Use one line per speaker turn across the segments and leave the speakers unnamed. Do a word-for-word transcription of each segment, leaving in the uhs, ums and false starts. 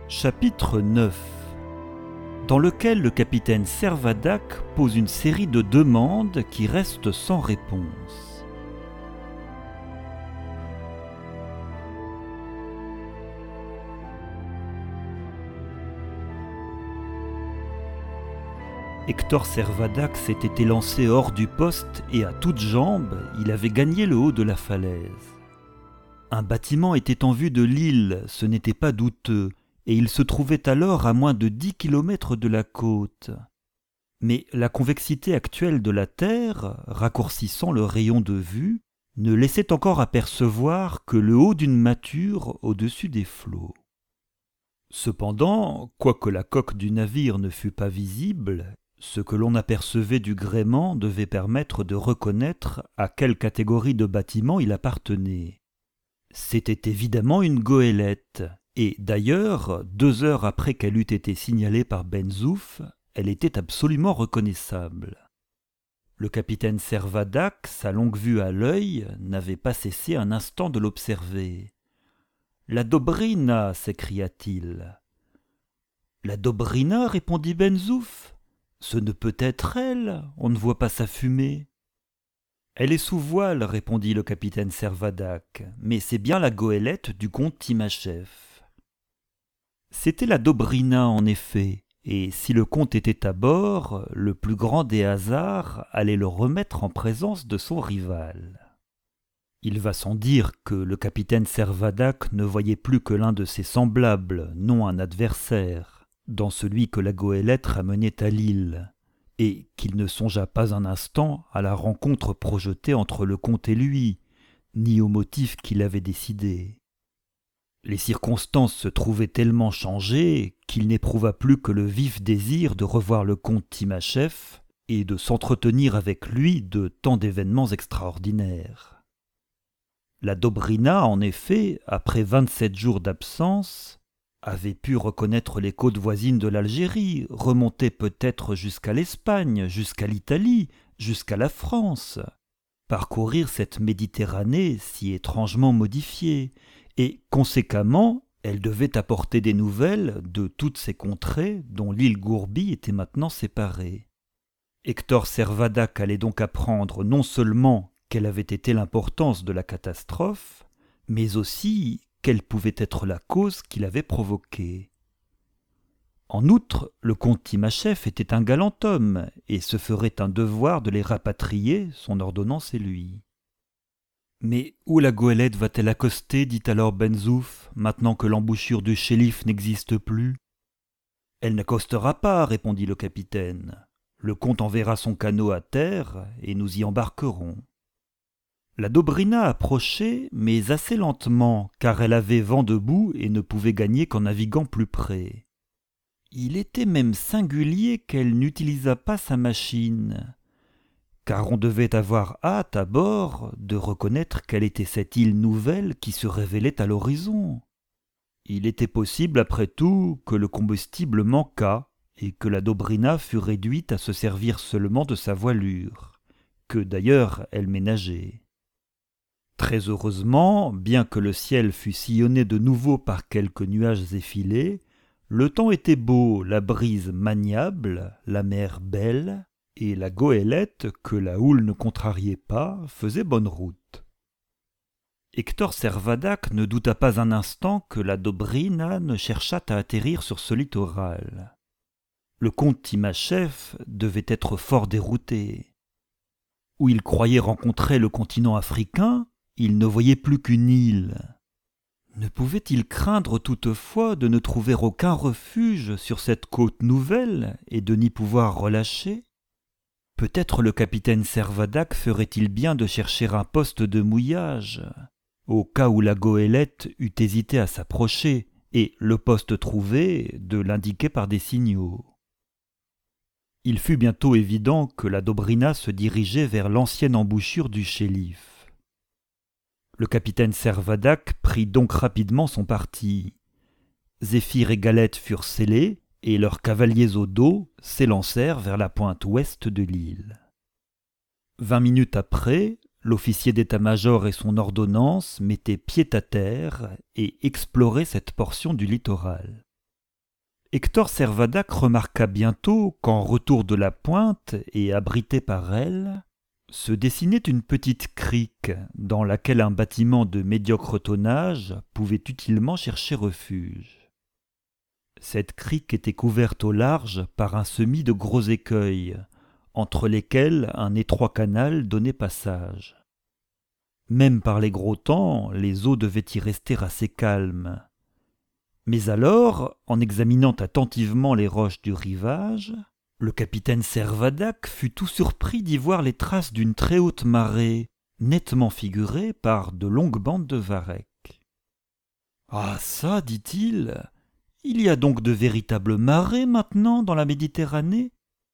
Chapitre neuf, dans lequel le capitaine Servadac pose une série de demandes qui restent sans réponse. Hector Servadac s'était élancé hors du poste et à toutes jambes, il avait gagné le haut de la falaise. Un bâtiment était en vue de l'île, ce n'était pas douteux, et il se trouvait alors à moins de dix kilomètres de la côte. Mais la convexité actuelle de la Terre, raccourcissant le rayon de vue, ne laissait encore apercevoir que le haut d'une mâture au-dessus des flots. Cependant, quoique la coque du navire ne fût pas visible, ce que l'on apercevait du gréement devait permettre de reconnaître à quelle catégorie de bâtiment il appartenait. C'était évidemment une goélette, et d'ailleurs, deux heures après qu'elle eût été signalée par Ben Zouf, elle était absolument reconnaissable. Le capitaine Servadac, sa longue vue à l'œil, n'avait pas cessé un instant de l'observer. « La Dobrina !» s'écria-t-il. « La Dobrina ?» répondit Ben Zouf. « Ce ne peut être elle, on ne voit pas sa fumée. » « Elle est sous voile, » répondit le capitaine Servadac, « mais c'est bien la goélette du comte Timascheff. » C'était la Dobrina en effet, et si le comte était à bord, le plus grand des hasards allait le remettre en présence de son rival. Il va sans dire que le capitaine Servadac ne voyait plus que l'un de ses semblables, non un adversaire, dans celui que la goélette ramenait à l'île, et qu'il ne songea pas un instant à la rencontre projetée entre le comte et lui, ni au motif qui l'avait décidé. Les circonstances se trouvaient tellement changées qu'il n'éprouva plus que le vif désir de revoir le comte Timascheff et de s'entretenir avec lui de tant d'événements extraordinaires. La Dobrina, en effet, après vingt-sept jours d'absence, avait pu reconnaître les côtes voisines de l'Algérie, remonter peut-être jusqu'à l'Espagne, jusqu'à l'Italie, jusqu'à la France, parcourir cette Méditerranée si étrangement modifiée, et conséquemment, elle devait apporter des nouvelles de toutes ces contrées dont l'île Gourbie était maintenant séparée. Hector Servadac allait donc apprendre non seulement quelle avait été l'importance de la catastrophe, mais aussi quelle pouvait être la cause qui l'avait provoquée. En outre, le comte Timascheff était un galant homme, et se ferait un devoir de les rapatrier, son ordonnance et lui. « Mais où la goélette va-t-elle accoster » dit alors Ben Zouf, « maintenant que l'embouchure du Chéliff n'existe plus ?»« Elle n'accostera pas, » répondit le capitaine. « Le comte enverra son canot à terre, et nous y embarquerons. » La Dobrina approchait, mais assez lentement, car elle avait vent debout et ne pouvait gagner qu'en naviguant plus près. Il était même singulier qu'elle n'utilisât pas sa machine, car on devait avoir hâte à bord de reconnaître quelle était cette île nouvelle qui se révélait à l'horizon. Il était possible, après tout, que le combustible manquât et que la Dobrina fût réduite à se servir seulement de sa voilure, que d'ailleurs elle ménageait. Très heureusement, bien que le ciel fût sillonné de nouveau par quelques nuages effilés, le temps était beau, la brise maniable, la mer belle, et la goélette, que la houle ne contrariait pas, faisait bonne route. Hector Servadac ne douta pas un instant que la Dobrina ne cherchât à atterrir sur ce littoral. Le comte Timascheff devait être fort dérouté. Où il croyait rencontrer le continent africain, il ne voyait plus qu'une île. Ne pouvait-il craindre toutefois de ne trouver aucun refuge sur cette côte nouvelle et de n'y pouvoir relâcher ? Peut-être le capitaine Servadac ferait-il bien de chercher un poste de mouillage, au cas où la goélette eût hésité à s'approcher, et, le poste trouvé, de l'indiquer par des signaux. Il fut bientôt évident que la Dobrina se dirigeait vers l'ancienne embouchure du Chéliff. Le capitaine Servadac prit donc rapidement son parti. Zéphyr et Galette furent scellés, et leurs cavaliers au dos s'élancèrent vers la pointe ouest de l'île. Vingt minutes après, l'officier d'état-major et son ordonnance mettaient pied à terre et exploraient cette portion du littoral. Hector Servadac remarqua bientôt qu'en retour de la pointe et abrité par elle, se dessinait une petite crique dans laquelle un bâtiment de médiocre tonnage pouvait utilement chercher refuge. Cette crique était couverte au large par un semis de gros écueils, entre lesquels un étroit canal donnait passage. Même par les gros temps, les eaux devaient y rester assez calmes. Mais alors, en examinant attentivement les roches du rivage, le capitaine Servadac fut tout surpris d'y voir les traces d'une très haute marée, nettement figurée par de longues bandes de varech. « Ah ça, dit-il, il y a donc de véritables marées maintenant dans la Méditerranée ?»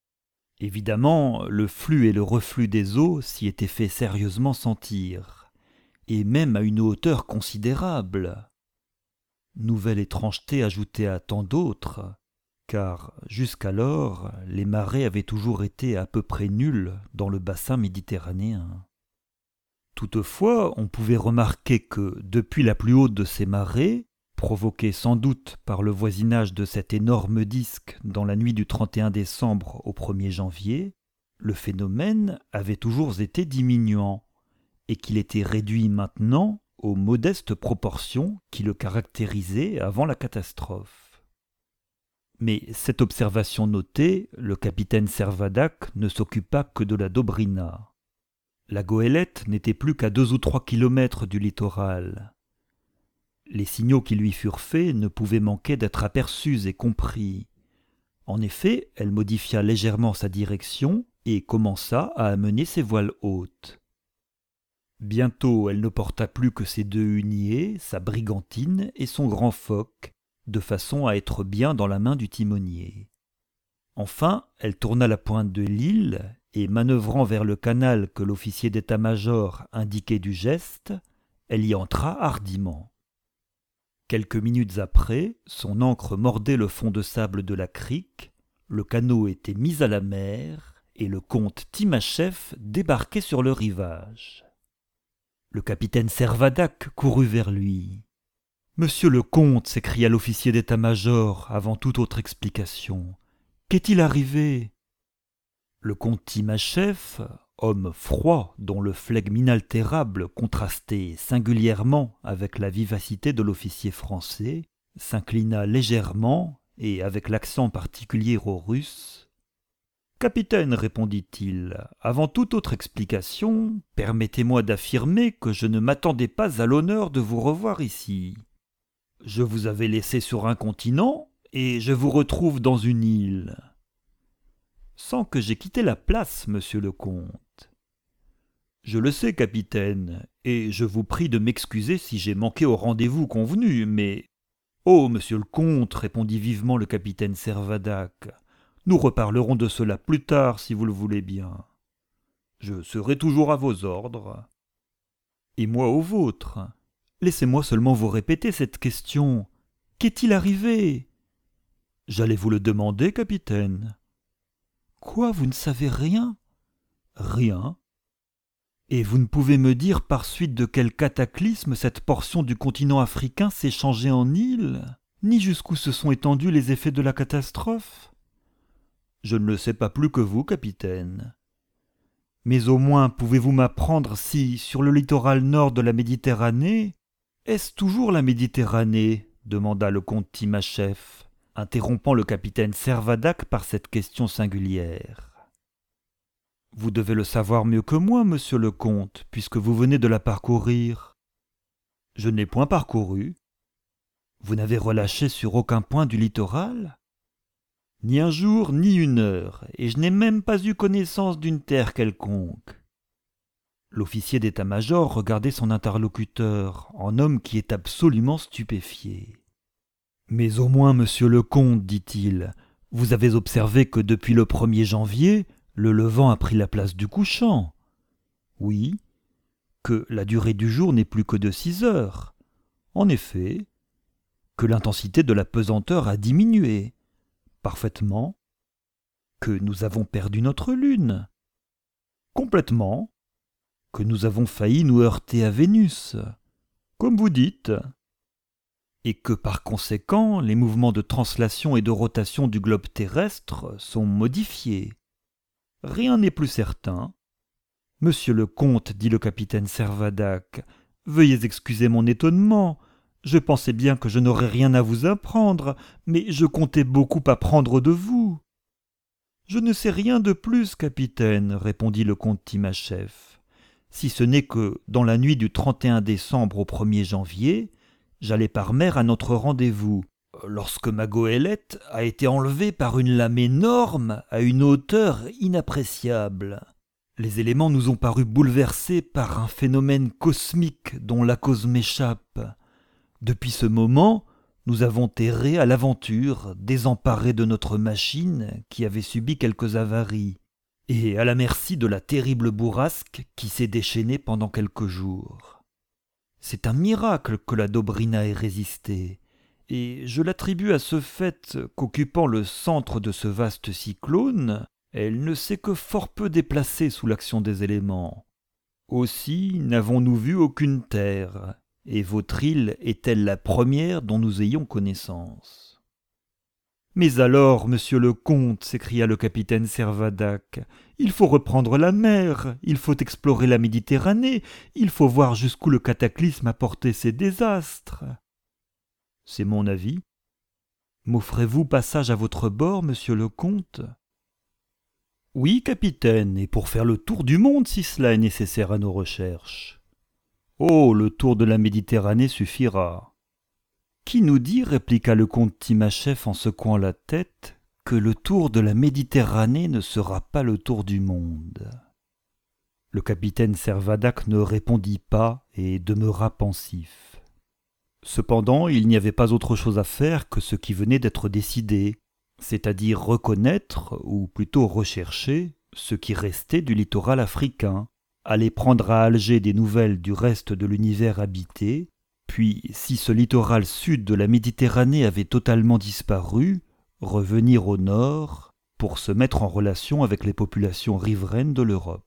Évidemment, le flux et le reflux des eaux s'y étaient fait sérieusement sentir, et même à une hauteur considérable. Nouvelle étrangeté ajoutée à tant d'autres, car jusqu'alors les marées avaient toujours été à peu près nulles dans le bassin méditerranéen. Toutefois, on pouvait remarquer que, depuis la plus haute de ces marées, provoquée sans doute par le voisinage de cet énorme disque dans la nuit du trente et un décembre au premier janvier, le phénomène avait toujours été diminuant, et qu'il était réduit maintenant aux modestes proportions qui le caractérisaient avant la catastrophe. Mais cette observation notée, le capitaine Servadac ne s'occupa que de la Dobrina. La goélette n'était plus qu'à deux ou trois kilomètres du littoral. Les signaux qui lui furent faits ne pouvaient manquer d'être aperçus et compris. En effet, elle modifia légèrement sa direction et commença à amener ses voiles hautes. Bientôt, elle ne porta plus que ses deux huniers, sa brigantine et son grand foc, de façon à être bien dans la main du timonier. Enfin, elle tourna la pointe de l'île et, manœuvrant vers le canal que l'officier d'état-major indiquait du geste, elle y entra hardiment. Quelques minutes après, son ancre mordait le fond de sable de la crique, le canot était mis à la mer et le comte Timascheff débarquait sur le rivage. Le capitaine Servadac courut vers lui. « Monsieur le comte !» s'écria l'officier d'état-major avant toute autre explication. « Qu'est-il arrivé ?» Le comte Timascheff, homme froid dont le flegme inaltérable contrastait singulièrement avec la vivacité de l'officier français, s'inclina légèrement et avec l'accent particulier aux Russes. « Capitaine, répondit-il, avant toute autre explication, permettez-moi d'affirmer que je ne m'attendais pas à l'honneur de vous revoir ici. Je vous avais laissé sur un continent et je vous retrouve dans une île. Sans que j'aie quitté la place, monsieur le comte. Je le sais, capitaine, et je vous prie de m'excuser si j'ai manqué au rendez-vous convenu, mais... Oh, monsieur le comte, répondit vivement le capitaine Servadac, nous reparlerons de cela plus tard, si vous le voulez bien. Je serai toujours à vos ordres. Et moi aux vôtres. Laissez-moi seulement vous répéter cette question. Qu'est-il arrivé ? J'allais vous le demander, capitaine. Quoi, vous ne savez rien ? Rien. Et vous ne pouvez me dire par suite de quel cataclysme cette portion du continent africain s'est changée en île, ni jusqu'où se sont étendus les effets de la catastrophe ? Je ne le sais pas plus que vous, capitaine. Mais au moins pouvez-vous m'apprendre si, sur le littoral nord de la Méditerranée, est-ce toujours la Méditerranée ? Demanda le comte Timascheff, interrompant le capitaine Servadac par cette question singulière. Vous devez le savoir mieux que moi, monsieur le comte, puisque vous venez de la parcourir. Je ne l'ai point parcourue. Vous n'avez relâché sur aucun point du littoral ? Ni un jour, ni une heure, et je n'ai même pas eu connaissance d'une terre quelconque. L'officier d'état-major regardait son interlocuteur, en homme qui est absolument stupéfié. « Mais au moins, monsieur le comte, dit-il, vous avez observé que depuis le premier janvier, le levant a pris la place du couchant. Oui, que la durée du jour n'est plus que de six heures. En effet, que l'intensité de la pesanteur a diminué. Parfaitement. Que nous avons perdu notre lune. Complètement. Que nous avons failli nous heurter à Vénus. Comme vous dites. et que par conséquent les mouvements de translation et de rotation du globe terrestre sont modifiés. Rien n'est plus certain. Monsieur le comte, dit le capitaine Servadac, veuillez excuser mon étonnement. Je pensais bien que je n'aurais rien à vous apprendre, mais je comptais beaucoup apprendre de vous. Je ne sais rien de plus, capitaine, répondit le comte Timascheff, si ce n'est que, dans la nuit du trente et un décembre au premier janvier, j'allais par mer à notre rendez-vous, lorsque ma goélette a été enlevée par une lame énorme à une hauteur inappréciable. Les éléments nous ont paru bouleversés par un phénomène cosmique dont la cause m'échappe. Depuis ce moment, nous avons erré à l'aventure, désemparés de notre machine qui avait subi quelques avaries, et à la merci de la terrible bourrasque qui s'est déchaînée pendant quelques jours. C'est un miracle que la Dobrina ait résisté, et je l'attribue à ce fait qu'occupant le centre de ce vaste cyclone, elle ne s'est que fort peu déplacée sous l'action des éléments. Aussi n'avons-nous vu aucune terre, et votre île est-elle la première dont nous ayons connaissance. Mais alors, monsieur le comte, s'écria le capitaine Servadac, il faut reprendre la mer, il faut explorer la Méditerranée, il faut voir jusqu'où le cataclysme a porté ses désastres. C'est mon avis. M'offrez-vous passage à votre bord, monsieur le comte ? Oui, capitaine, et pour faire le tour du monde si cela est nécessaire à nos recherches. Oh, le tour de la Méditerranée suffira. Qui nous dit, répliqua le comte Timascheff en secouant la tête, que le tour de la Méditerranée ne sera pas le tour du monde. Le capitaine Servadac ne répondit pas et demeura pensif. Cependant, il n'y avait pas autre chose à faire que ce qui venait d'être décidé, c'est-à-dire reconnaître, ou plutôt rechercher, ce qui restait du littoral africain, aller prendre à Alger des nouvelles du reste de l'univers habité, puis, si ce littoral sud de la Méditerranée avait totalement disparu, revenir au nord pour se mettre en relation avec les populations riveraines de l'Europe.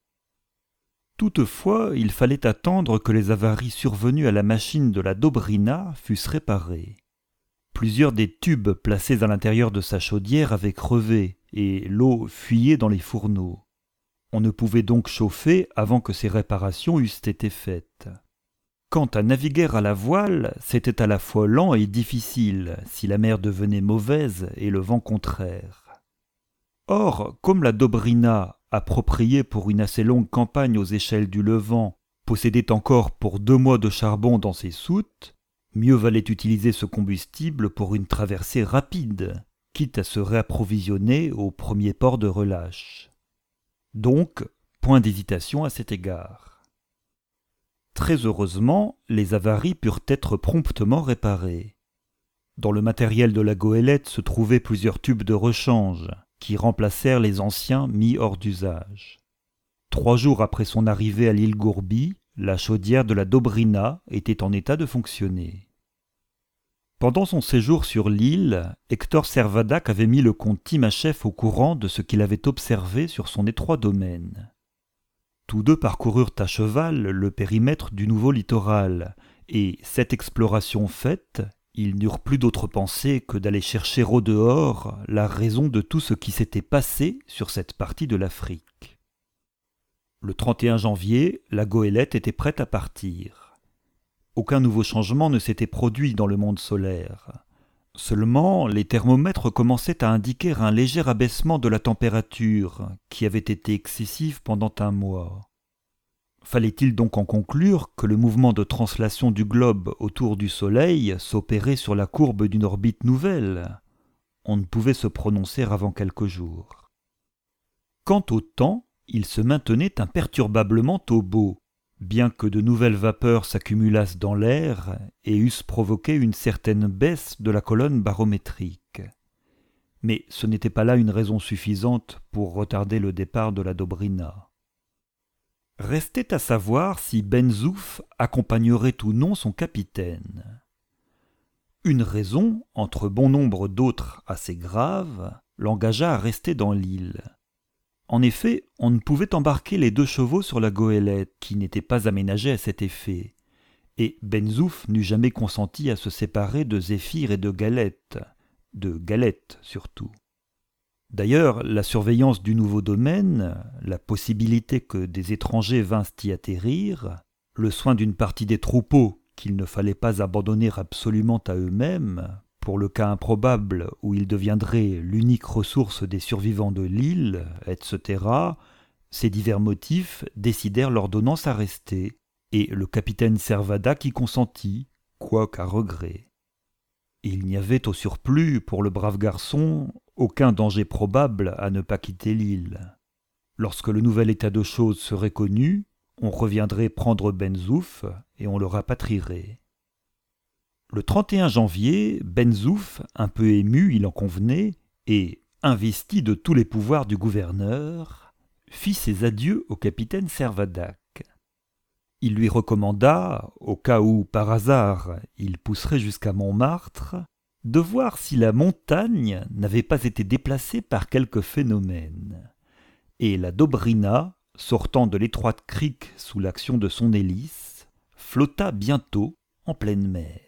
Toutefois, il fallait attendre que les avaries survenues à la machine de la Dobrina fussent réparées. Plusieurs des tubes placés à l'intérieur de sa chaudière avaient crevé et l'eau fuyait dans les fourneaux. On ne pouvait donc chauffer avant que ces réparations eussent été faites. Quant à naviguer à la voile, c'était à la fois lent et difficile si la mer devenait mauvaise et le vent contraire. Or, comme la Dobrina, appropriée pour une assez longue campagne aux échelles du Levant, possédait encore pour deux mois de charbon dans ses soutes, mieux valait utiliser ce combustible pour une traversée rapide, quitte à se réapprovisionner au premier port de relâche. Donc, point d'hésitation à cet égard. Très heureusement, les avaries purent être promptement réparées. Dans le matériel de la goélette se trouvaient plusieurs tubes de rechange, qui remplacèrent les anciens mis hors d'usage. Trois jours après son arrivée à l'île Gourbi, la chaudière de la Dobrina était en état de fonctionner. Pendant son séjour sur l'île, Hector Servadac avait mis le comte Timascheff au courant de ce qu'il avait observé sur son étroit domaine. Tous deux parcoururent à cheval le périmètre du nouveau littoral, et, cette exploration faite, ils n'eurent plus d'autre pensée que d'aller chercher au dehors la raison de tout ce qui s'était passé sur cette partie de l'Afrique. Le trente et un janvier, la goélette était prête à partir. Aucun nouveau changement ne s'était produit dans le monde solaire. Seulement, les thermomètres commençaient à indiquer un léger abaissement de la température, qui avait été excessif pendant un mois. Fallait-il donc en conclure que le mouvement de translation du globe autour du Soleil s'opérait sur la courbe d'une orbite nouvelle ? On ne pouvait se prononcer avant quelques jours. Quant au temps, il se maintenait imperturbablement au beau, bien que de nouvelles vapeurs s'accumulassent dans l'air et eussent provoqué une certaine baisse de la colonne barométrique. Mais ce n'était pas là une raison suffisante pour retarder le départ de la Dobrina. Restait à savoir si Ben Zouf accompagnerait ou non son capitaine. Une raison, entre bon nombre d'autres assez graves, l'engagea à rester dans l'île. En effet, on ne pouvait embarquer les deux chevaux sur la goélette, qui n'était pas aménagée à cet effet, et Benzouf n'eût jamais consenti à se séparer de Zéphyr et de Galette, de Galette surtout. D'ailleurs, la surveillance du nouveau domaine, la possibilité que des étrangers vinssent y atterrir, le soin d'une partie des troupeaux qu'il ne fallait pas abandonner absolument à eux-mêmes, pour le cas improbable où ils deviendraient l'unique ressource des survivants de l'île, et cetera, ces divers motifs décidèrent l'ordonnance à rester, et le capitaine Servadac y consentit, quoiqu'à regret. Il n'y avait au surplus, pour le brave garçon, aucun danger probable à ne pas quitter l'île. Lorsque le nouvel état de choses serait connu, on reviendrait prendre Benzouf et on le rapatrierait. Le trente et un janvier, Benzouf, un peu ému, il en convenait, et investi de tous les pouvoirs du gouverneur, fit ses adieux au capitaine Servadac. Il lui recommanda, au cas où, par hasard, il pousserait jusqu'à Montmartre, de voir si la montagne n'avait pas été déplacée par quelque phénomène. Et la Dobrina, sortant de l'étroite crique sous l'action de son hélice, flotta bientôt en pleine mer.